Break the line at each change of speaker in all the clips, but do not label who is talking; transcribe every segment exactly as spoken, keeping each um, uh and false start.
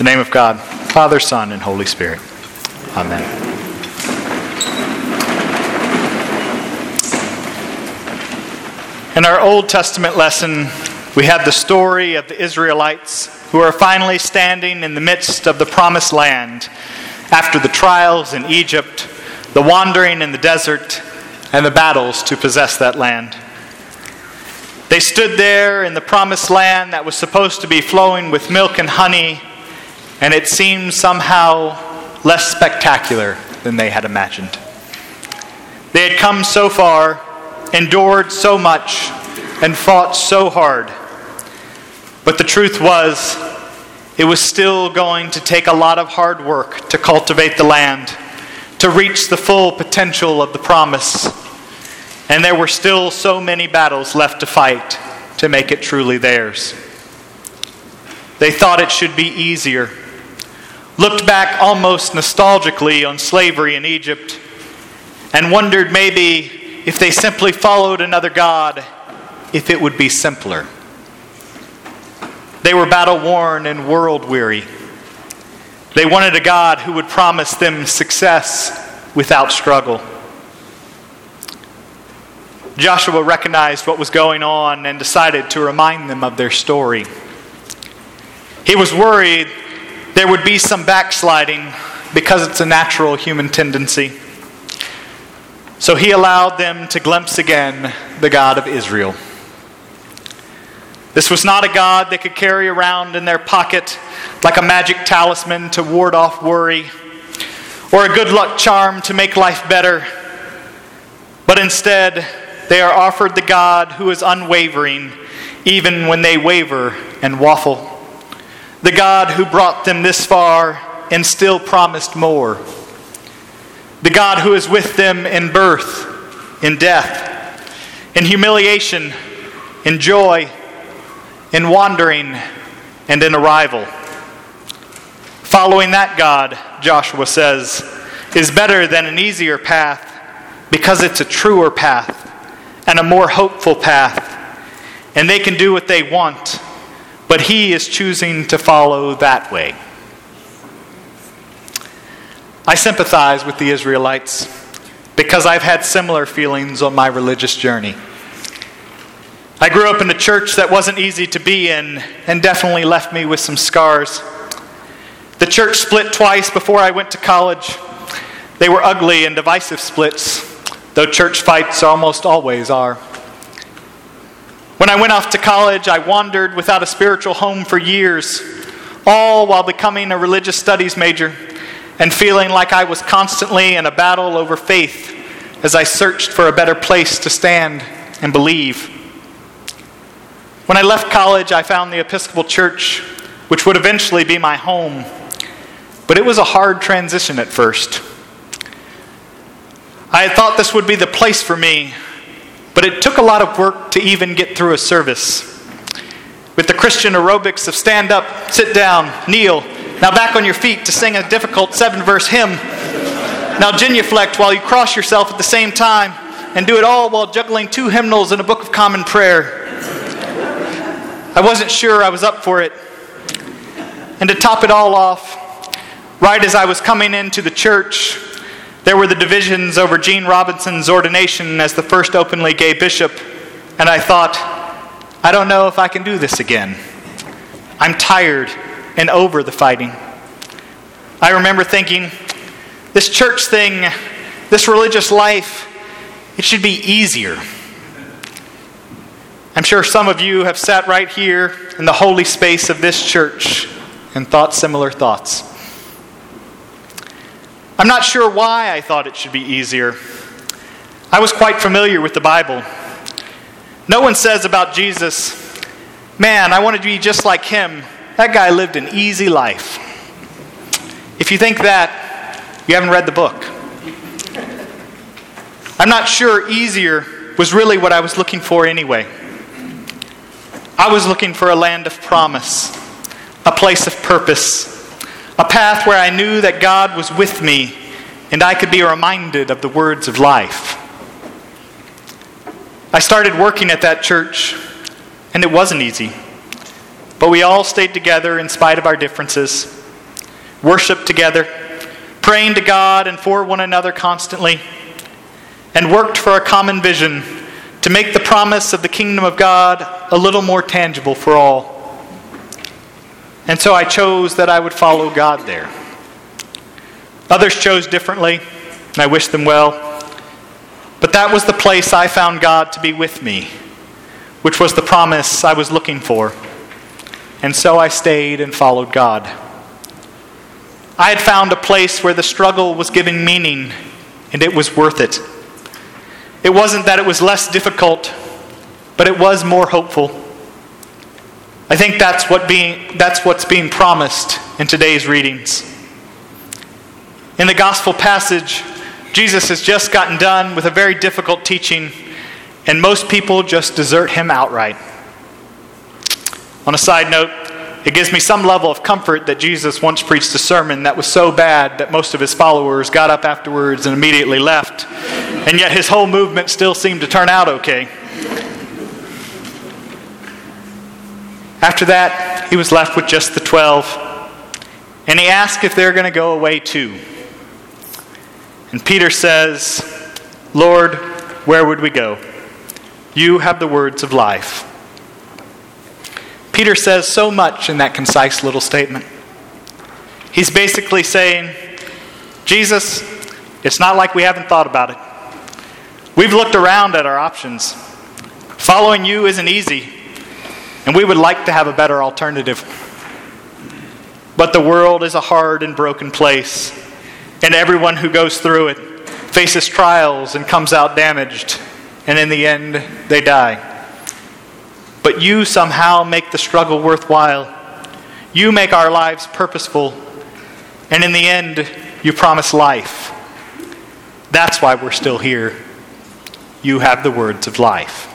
In the name of God, Father, Son, and Holy Spirit. Amen. In our Old Testament lesson, we have the story of the Israelites who are finally standing in the midst of the promised land after the trials in Egypt, the wandering in the desert, and the battles to possess that land. They stood there in the promised land that was supposed to be flowing with milk and honey, and it seemed somehow less spectacular than they had imagined. They had come so far, endured so much, and fought so hard. But the truth was, it was still going to take a lot of hard work to cultivate the land, to reach the full potential of the promise. And there were still so many battles left to fight to make it truly theirs. They thought it should be easier, looked back almost nostalgically on slavery in Egypt, and wondered maybe if they simply followed another god, if it would be simpler. They were battle-worn and world-weary. They wanted a God who would promise them success without struggle. Joshua recognized what was going on and decided to remind them of their story. He was worried there would be some backsliding because it's a natural human tendency. So he allowed them to glimpse again the God of Israel. This was not a God they could carry around in their pocket like a magic talisman to ward off worry, or a good luck charm to make life better. But instead, they are offered the God who is unwavering even when they waver and waffle. The God who brought them this far and still promised more. The God who is with them in birth, in death, in humiliation, in joy, in wandering, and in arrival. Following that God, Joshua says, is better than an easier path because it's a truer path and a more hopeful path. And they can do what they want, but he is choosing to follow that way. I sympathize with the Israelites because I've had similar feelings on my religious journey. I grew up in a church that wasn't easy to be in and definitely left me with some scars. The church split twice before I went to college. They were ugly and divisive splits, though church fights almost always are. When I went off to college, I wandered without a spiritual home for years, all while becoming a religious studies major and feeling like I was constantly in a battle over faith as I searched for a better place to stand and believe. When I left college, I found the Episcopal Church, which would eventually be my home, but it was a hard transition at first. I had thought this would be the place for me, but it took a lot of work to even get through a service. With the Christian aerobics of stand up, sit down, kneel, now back on your feet to sing a difficult seven-verse hymn. Now genuflect while you cross yourself at the same time, and do it all while juggling two hymnals and a book of common prayer. I wasn't sure I was up for it. And to top it all off, right as I was coming into the church, there were the divisions over Gene Robinson's ordination as the first openly gay bishop, and I thought, I don't know if I can do this again. I'm tired and over the fighting. I remember thinking, this church thing, this religious life, it should be easier. I'm sure some of you have sat right here in the holy space of this church and thought similar thoughts. I'm not sure why I thought it should be easier. I was quite familiar with the Bible. No one says about Jesus, man, I want to be just like him. That guy lived an easy life. If you think that, you haven't read the book. I'm not sure easier was really what I was looking for anyway. I was looking for a land of promise, a place of purpose, a path where I knew that God was with me and I could be reminded of the words of life. I started working at that church, and it wasn't easy. But we all stayed together in spite of our differences. worshiped together, praying to God and for one another constantly, and worked for a common vision to make the promise of the kingdom of God a little more tangible for all. And so I chose that I would follow God there. Others chose differently, and I wish them well. But that was the place I found God to be with me, which was the promise I was looking for. And so I stayed and followed God. I had found a place where the struggle was giving meaning, and it was worth it. It wasn't that it was less difficult, but it was more hopeful. I think that's what being that's what's being promised in today's readings. In the gospel passage, Jesus has just gotten done with a very difficult teaching, and most people just desert him outright. On a side note, it gives me some level of comfort that Jesus once preached a sermon that was so bad that most of his followers got up afterwards and immediately left, and yet his whole movement still seemed to turn out okay. After that, he was left with just the twelve, and he asked if they're going to go away too. And Peter says, "Lord, where would we go? You have the words of life." Peter says so much in that concise little statement. He's basically saying, Jesus, it's not like we haven't thought about it. We've looked around at our options. Following you isn't easy, and we would like to have a better alternative. But the world is a hard and broken place, and everyone who goes through it faces trials and comes out damaged, and in the end, they die. But you somehow make the struggle worthwhile. You make our lives purposeful, and in the end, you promise life. That's why we're still here. You have the words of life.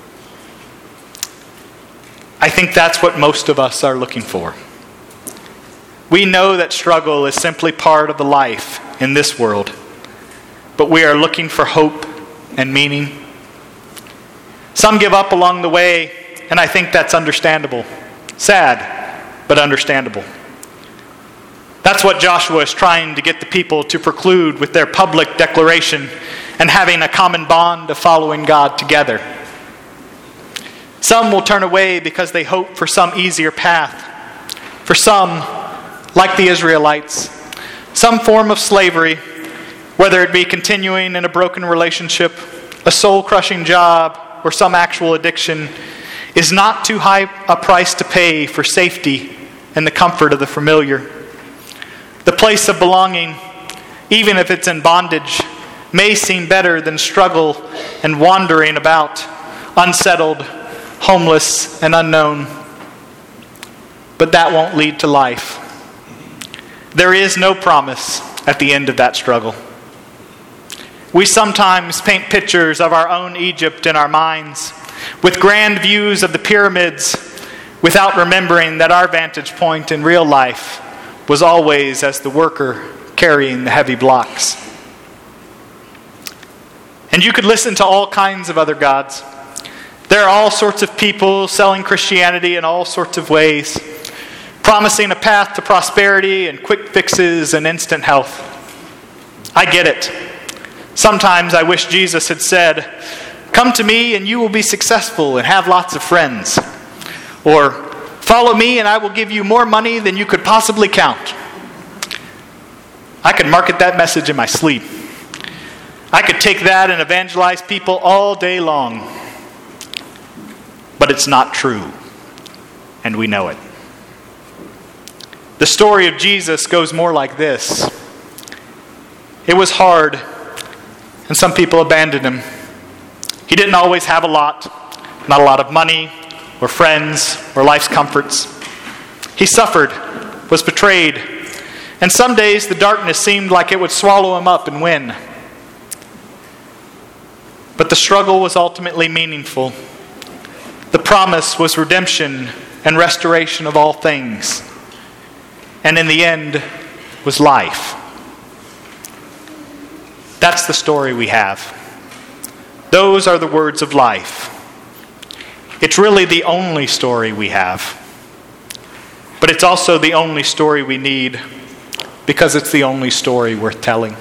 I think that's what most of us are looking for. We know that struggle is simply part of the life in this world, but we are looking for hope and meaning. Some give up along the way, and I think that's understandable. Sad, but understandable. That's what Joshua is trying to get the people to preclude with their public declaration and having a common bond of following God together. Some will turn away because they hope for some easier path. For some, like the Israelites, some form of slavery, whether it be continuing in a broken relationship, a soul-crushing job, or some actual addiction, is not too high a price to pay for safety and the comfort of the familiar. The place of belonging, even if it's in bondage, may seem better than struggle and wandering about, unsettled, homeless, and unknown. But that won't lead to life. There is no promise at the end of that struggle. We sometimes paint pictures of our own Egypt in our minds, with grand views of the pyramids, without remembering that our vantage point in real life was always as the worker carrying the heavy blocks. And you could listen to all kinds of other gods. There are all sorts of people selling Christianity in all sorts of ways, promising a path to prosperity and quick fixes and instant health. I get it. Sometimes I wish Jesus had said, "Come to me and you will be successful and have lots of friends." Or, "Follow me and I will give you more money than you could possibly count." I could market that message in my sleep. I could take that and evangelize people all day long. But it's not true, and we know it. The story of Jesus goes more like this. It was hard, and some people abandoned him. He didn't always have a lot, not a lot of money, or friends, or life's comforts. He suffered, was betrayed, and some days the darkness seemed like it would swallow him up and win. But the struggle was ultimately meaningful. The promise was redemption and restoration of all things. And in the end was life. That's the story we have. Those are the words of life. It's really the only story we have. But it's also the only story we need. because it's the only story worth telling.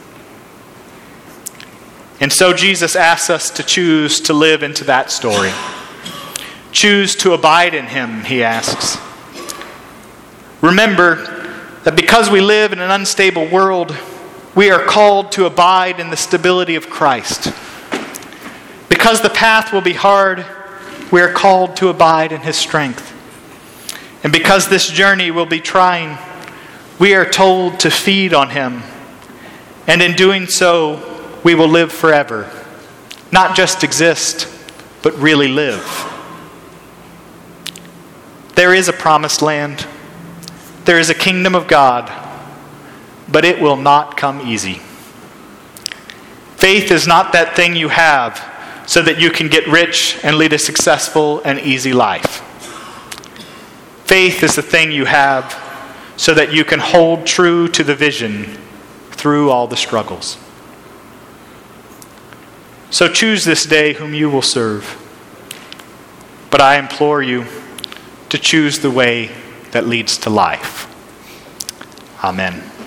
And so Jesus asks us to choose to live into that story. Choose to abide in him, he asks. Remember that because we live in an unstable world, we are called to abide in the stability of Christ. Because the path will be hard, we are called to abide in his strength. And because this journey will be trying, we are told to feed on him. And in doing so, we will live forever. Not just exist, but really live. There is a promised land. There is a kingdom of God, but it will not come easy. Faith is not that thing you have so that you can get rich and lead a successful and easy life. Faith is the thing you have so that you can hold true to the vision through all the struggles. So choose this day whom you will serve. But I implore you to choose the way that leads to life. Amen.